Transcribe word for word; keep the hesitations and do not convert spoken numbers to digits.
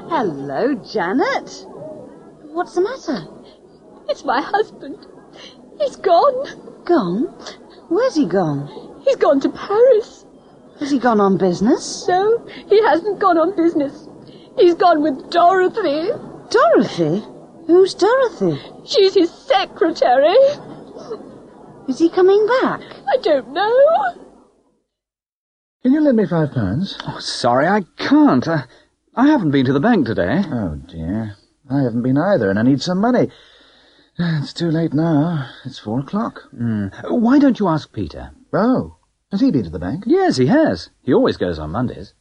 Hello, Janet. What's the matter? It's my husband. He's gone. Gone? Where's he gone? He's gone to Paris. Has he gone on business? No, he hasn't gone on business. He's gone with Dorothy. Dorothy? Who's Dorothy? She's his secretary. Is he coming back? I don't know. Can you lend me five pounds? Oh, sorry, I can't. Uh, I haven't been to the bank today. Oh, dear. I haven't been either, and I need some money. It's too late now. It's four o'clock. Mm. Why don't you ask Peter? Oh, has he been to the bank? Yes, he has. He always goes on Mondays.